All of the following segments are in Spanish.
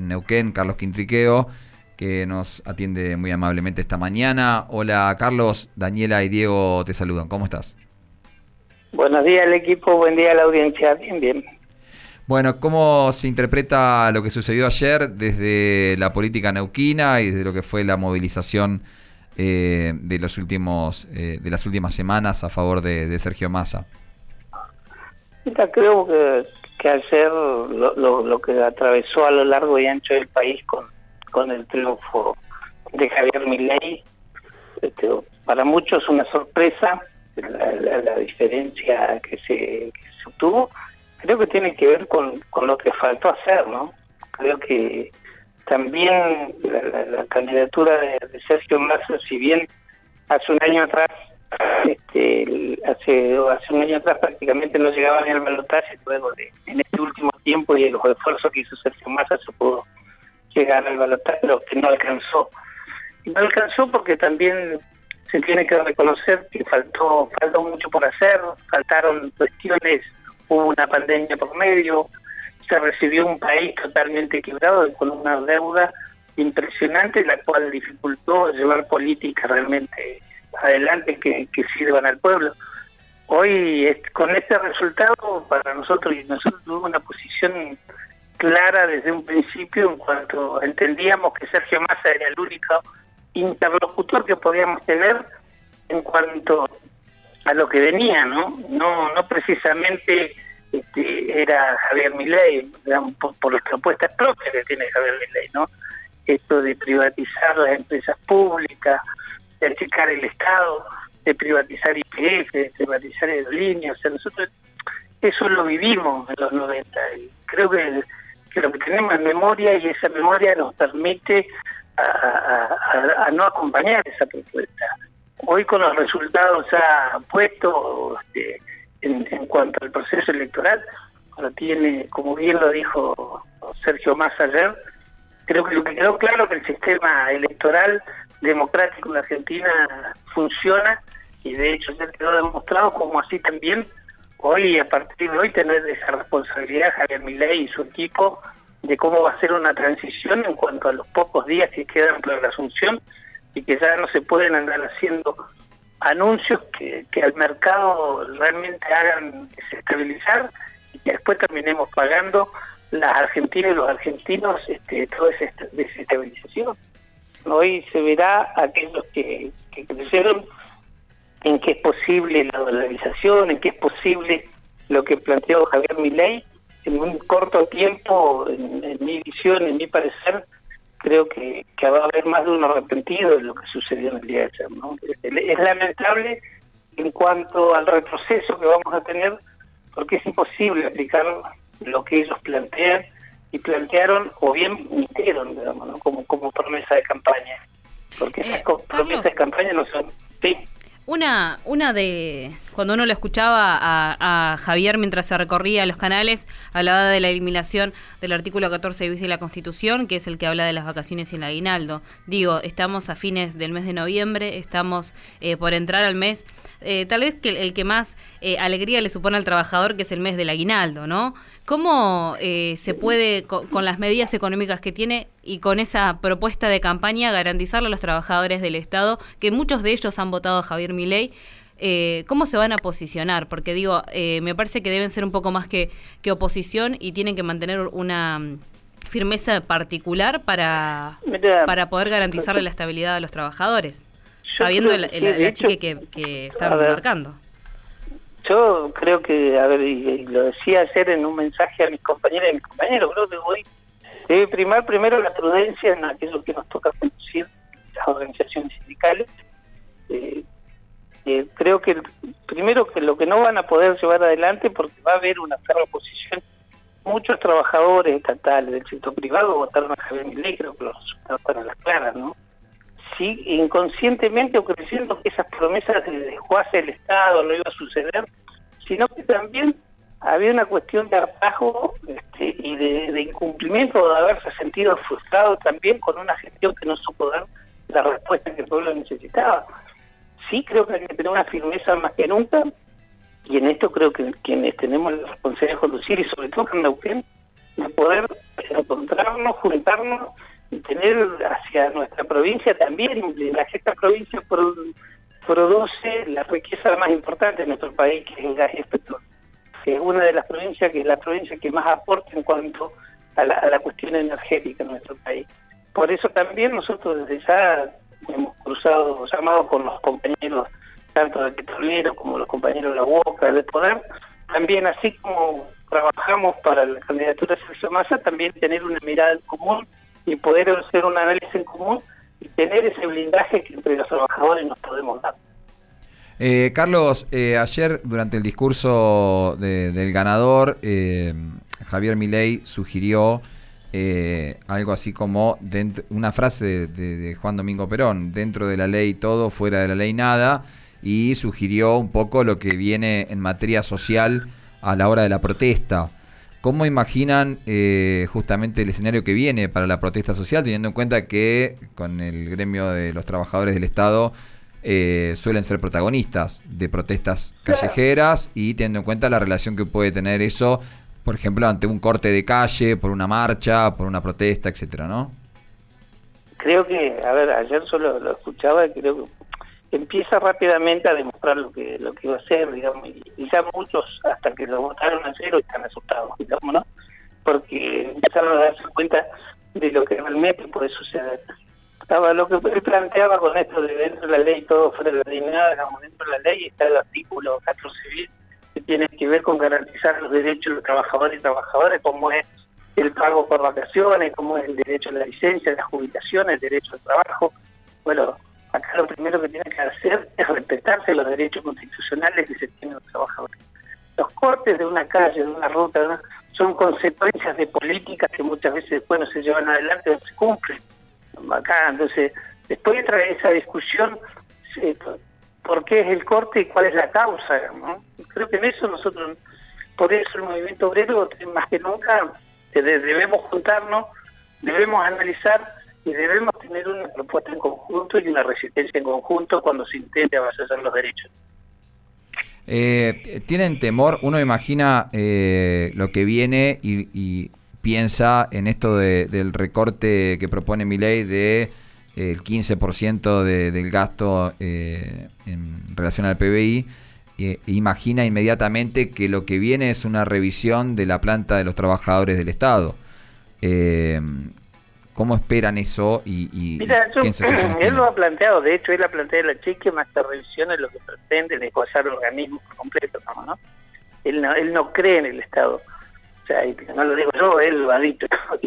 Neuquén, Carlos Quintriqueo, que nos atiende muy amablemente esta mañana. Hola Carlos, Daniela y Diego te saludan, ¿cómo estás? Buenos días al equipo, buen día a la audiencia, bien, bien. Bueno, ¿cómo se interpreta lo que sucedió ayer desde la política neuquina y desde lo que fue la movilización de las últimas semanas a favor de Sergio Massa? Mira, creo que ayer lo que atravesó a lo largo y ancho del país con el triunfo de Javier Milei, para muchos una sorpresa, la diferencia que se obtuvo, creo que tiene que ver con lo que faltó hacer, ¿no? Creo que también la candidatura de Sergio Massa, si bien hace un año atrás, hace un año atrás prácticamente no llegaba ni al balotaje, luego en este último tiempo y de los esfuerzos que hizo Sergio Massa se pudo llegar al balotaje, pero que no alcanzó. Y no alcanzó porque también se tiene que reconocer que faltó mucho por hacer, faltaron cuestiones, hubo una pandemia por medio, se recibió un país totalmente quebrado con una deuda impresionante, la cual dificultó llevar políticas realmente adelante que sirvan al pueblo. Hoy, con este resultado, para nosotros tuvimos una posición clara desde un principio en cuanto entendíamos que Sergio Massa era el único interlocutor que podíamos tener en cuanto a lo que venía, ¿no? No precisamente era Javier Milei, digamos, por las propuestas propias que tiene Javier Milei, ¿no? Esto de privatizar las empresas públicas, de achicar el Estado, de privatizar YPF, de privatizar aerolíneas. O sea, nosotros eso lo vivimos en los 90 y creo que lo que tenemos es memoria y esa memoria nos permite a no acompañar esa propuesta. Hoy con los resultados ya puestos en cuanto al proceso electoral, lo tiene, como bien lo dijo Sergio Massa ayer, creo que lo que quedó claro es que el sistema electoral democrático en Argentina funciona y de hecho ya quedó demostrado como así también hoy, a partir de hoy, tener esa responsabilidad Javier Milei y su equipo de cómo va a ser una transición en cuanto a los pocos días que quedan para la asunción y que ya no se pueden andar haciendo anuncios que al mercado realmente hagan desestabilizar y que después terminemos pagando las argentinas y los argentinos toda esa desestabilización. Hoy se verá aquellos que creyeron en que es posible la dolarización, en que es posible lo que planteó Javier Milei en un corto tiempo, en mi visión, en mi parecer, creo que va a haber más de uno arrepentido de lo que sucedió en el día de ayer, ¿no? Es lamentable en cuanto al retroceso que vamos a tener, porque es imposible aplicar lo que ellos plantean y plantearon o bien mintieron, digamos, ¿no? como promesa de campaña, porque esas promesas de campaña no son... Sí. Una de cuando uno lo escuchaba a Javier mientras se recorría los canales, hablaba de la eliminación del artículo 14 bis de la Constitución, que es el que habla de las vacaciones y el aguinaldo. Digo, estamos a fines del mes de noviembre, estamos por entrar al mes, tal vez que el que más alegría le supone al trabajador, que es el mes del aguinaldo, ¿no? ¿Cómo se puede, con las medidas económicas que tiene y con esa propuesta de campaña, garantizarle a los trabajadores del Estado, que muchos de ellos han votado a Javier Milei, cómo se van a posicionar? Porque digo, me parece que deben ser un poco más que oposición y tienen que mantener una firmeza particular para poder garantizarle la estabilidad a los trabajadores, sabiendo el achique que están marcando. Yo creo que, a ver, y lo decía ayer en un mensaje a mis compañeras y mis compañeros, creo que hoy debe primar primero la prudencia en aquello que nos toca conducir las organizaciones sindicales. Creo que primero que lo que no van a poder llevar adelante, porque va a haber una ferma oposición, muchos trabajadores estatales del sector privado votaron a Javier Milei, creo que los resultados están a las claras, ¿no? Sí, inconscientemente o creyendo que esas promesas que dejó hacer el Estado no iba a suceder, sino que también había una cuestión de hartazgo y de incumplimiento, de haberse sentido frustrado también con una gestión que no supo dar la respuesta que el pueblo necesitaba. Sí, creo que hay que tener una firmeza más que nunca, y en esto creo que quienes tenemos la responsabilidad de conducir, y sobre todo en Neuquén, de poder encontrarnos, juntarnos y tener hacia nuestra provincia también un blindaje. Esta provincia produce la riqueza más importante de nuestro país, que es el gas y el petróleo, que es una de las provincias, que es la provincia que más aporta en cuanto a la cuestión energética en nuestro país. Por eso también nosotros desde ya hemos cruzado llamados con los compañeros, tanto de Petrolero como los compañeros de la UOCRA, de poder también, así como trabajamos para la candidatura de Sergio Massa, también tener una mirada en común y poder hacer un análisis en común y tener ese blindaje que entre los trabajadores nos podemos dar. Carlos, ayer durante el discurso del ganador, Javier Milei sugirió algo así como una frase de Juan Domingo Perón: dentro de la ley todo, fuera de la ley nada, y sugirió un poco lo que viene en materia social a la hora de la protesta. ¿Cómo imaginan justamente el escenario que viene para la protesta social, teniendo en cuenta que con el gremio de los trabajadores del Estado suelen ser protagonistas de protestas callejeras, y teniendo en cuenta la relación que puede tener eso, por ejemplo, ante un corte de calle, por una marcha, por una protesta, etcétera, ¿no? Creo que, ayer solo lo escuchaba y creo que empieza rápidamente a demostrar lo que iba a hacer, digamos, y ya muchos, hasta que lo votaron ayer, están asustados, digamos, ¿no? Porque empezaron a darse cuenta de lo que realmente puede suceder. Lo que él planteaba con esto de dentro de la ley todo, fuera de la ley nada, digamos, dentro de la ley está el artículo 14 bis, que tiene que ver con garantizar los derechos de los trabajadores y trabajadoras, como es el pago por vacaciones, como es el derecho a la licencia, la jubilación, el derecho al trabajo. Bueno, acá lo primero que tiene que hacer es respetarse los derechos constitucionales que se tienen los trabajadores. Los cortes de una calle, de una ruta, ¿no?, son consecuencias de políticas que muchas veces después no se llevan adelante, no se cumplen. Acá, entonces, después de traer esa discusión, ¿por qué es el corte y cuál es la causa, ¿no? Creo que en eso nosotros, por eso el movimiento obrero, más que nunca, debemos juntarnos, debemos analizar y debemos tener una propuesta en conjunto y una resistencia en conjunto cuando se intente avanzar los derechos. ¿Tienen temor? Uno imagina lo que viene y piensa en esto del recorte que propone Milei de el 15% del gasto en relación al PBI. Imagina inmediatamente que lo que viene es una revisión de la planta de los trabajadores del Estado. ¿Cómo esperan eso? Mira, él lo ha planteado, de hecho él ha planteado la chica, más que revisiones lo que pretende desguazar el organismo por completo, ¿no? Él no cree en el Estado. O sea, no lo digo yo, él lo ha dicho,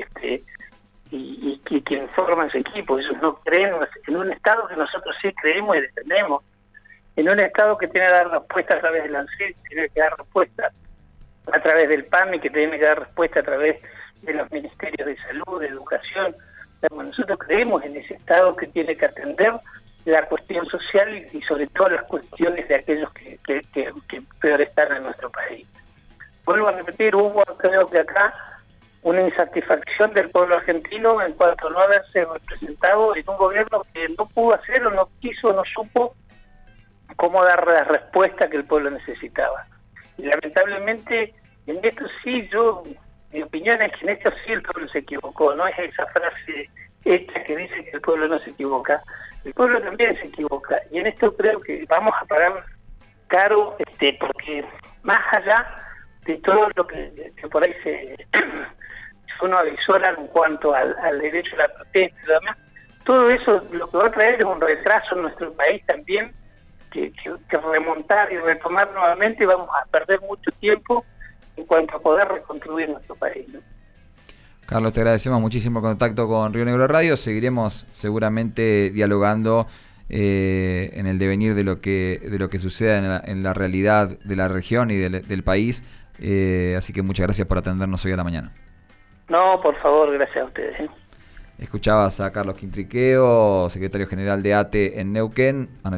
y quien forma ese equipo, ellos no creen en un Estado que nosotros sí creemos y defendemos, en un Estado que tiene que dar respuesta a través del ANSES, que tiene que dar respuesta a través del PAMI, que tiene que dar respuesta a través de los ministerios de salud, de educación. Nosotros creemos en ese Estado que tiene que atender la cuestión social y sobre todo las cuestiones de aquellos que peor están en nuestro país. Vuelvo a repetir, hubo creo que acá una insatisfacción del pueblo argentino en cuanto a no haberse representado en un gobierno que no pudo hacer o no quiso, no supo cómo dar la respuesta que el pueblo necesitaba. Y lamentablemente en esto sí, mi opinión es que en esto sí el pueblo se equivocó, no es esa frase hecha que dice que el pueblo no se equivoca, el pueblo también se equivoca, y en esto creo que vamos a pagar caro, porque más allá de todo lo que por ahí uno avisora en cuanto al derecho a la protesta y lo demás, todo eso lo que va a traer es un retraso en nuestro país también, que remontar y retomar nuevamente, vamos a perder mucho tiempo en cuanto a poder reconstruir nuestro país, ¿no? Carlos, te agradecemos muchísimo el contacto con Río Negro Radio. Seguiremos seguramente dialogando en el devenir de lo que suceda en la realidad de la región y del país. Así que muchas gracias por atendernos hoy a la mañana. No, por favor, gracias a ustedes. Escuchabas a Carlos Quintriqueo, secretario general de ATE en Neuquén.